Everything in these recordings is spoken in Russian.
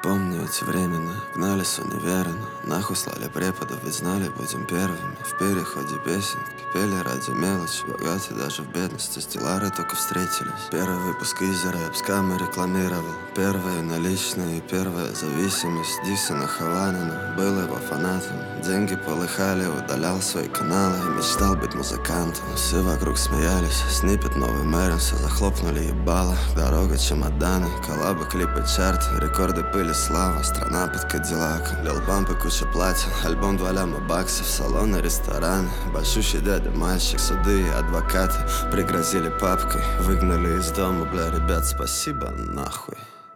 Помню эти времена, гнали с универа, нахуй слали преподов, ведь знали, будем первыми. В переходе песенки пели ради мелочи, богатые даже в бедности, стеллары только встретились. Первый выпуск Изи Рэп с камер рекламировал, первые наличные, первая зависимость. Дисона Хованина, был его фанатом, деньги полыхали, удалял свои каналы и мечтал быть музыкантом. Все вокруг смеялись, снипет новый мэром, все захлопнули ебало. Дорога, чемоданы, коллабы, клипы, чарты, рекорды, пыли, слава, страна под Кадиллаком. Лил бампы, куча платьев, альбом 2 ляма баксов, салоны, рестораны, большущий дядя, мальчик, суды и адвокаты пригрозили папкой, выгнали из дома, бля, ребят, спасибо, нахуй.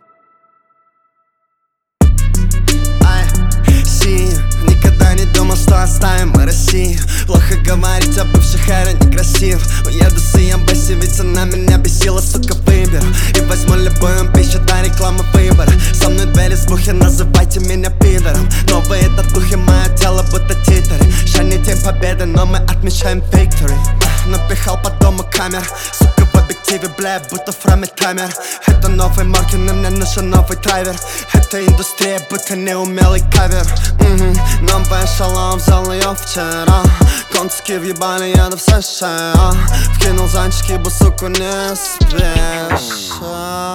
Никогда не думал, что оставим мы Россию. Плохо говорить о бывших, это некрасиво. Уеду с ЕМБСи, ведь она меня бесила, сука, выберу. И возьму любую пищу до рекламы выбора. Со мной двери слухи, называйте меня пидором. Новые татухи, мое тело будто титры. Ща не день победы, но мы отмечаем victory. Напихал по дому камер, сука, в объективе, бля, будто в раме таймер. Это новый маркетинг, мне нужен новый драйвер. Это индустрия, будто неумелый кавер. Новый шалом, взял ее вчера. Концики въебали, еду в США. Вкинул зонтики, бо, суку, не спеша.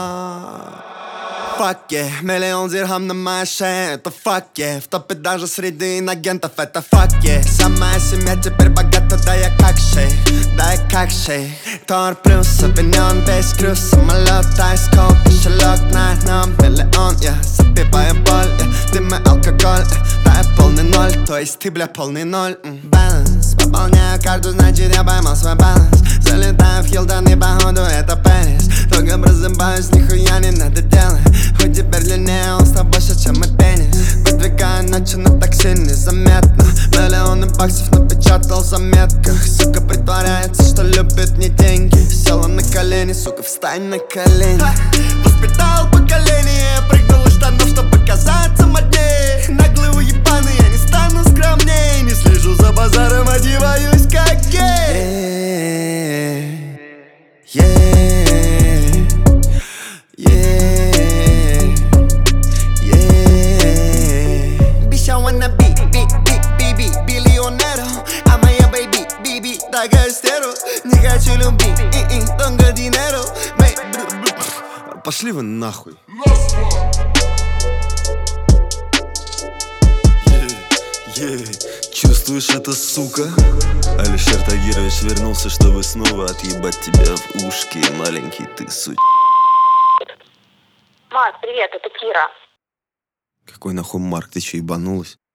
Fuck yeah, миллион дирхам на моей шее, это fuck yeah. В топе даже среди инагентов, это fuck yeah. Вся моя семья теперь богата, да я как шейх, да я как шейх. Тор плюс, савиньон, весь крюс, самолет, айскол, кошелек на одном миллион. Я запиваю боль, дым и алкоголь, да я полный ноль, то есть ты, бля, полный ноль. Баланс, пополняю карту, значит я поймал свой баланс. Залетаю в Хилтон и походу это Пэрис. Только просыпаюсь, нихуя не надо делать. Хоть теперь длиннее, он стал больше, чем мой пенис. Выдвигаю ночью на такси незаметно. Миллионы баксов напечатал в заметках. Сука притворяется, что любит не деньги. Села на колени, сука, встань на колени. Воспитал поколение, прыгнул из штанов, чтобы казаться моднее. Наглый уебаный, я не стану скромней. Не слежу за базаром, одеваюсь как гей. Bitch, I wanna be биллионером, а моя baby, биби, такая стеру. Не хочу любви, только динеру. Пошли вы нахуй. Чувствуешь это, сука? Алишер Тагирович вернулся, чтобы снова отъебать тебя в ушки. Маленький ты, суть. Марк, привет, это Кира. Какой нахуй Марк, ты че, ебанулась?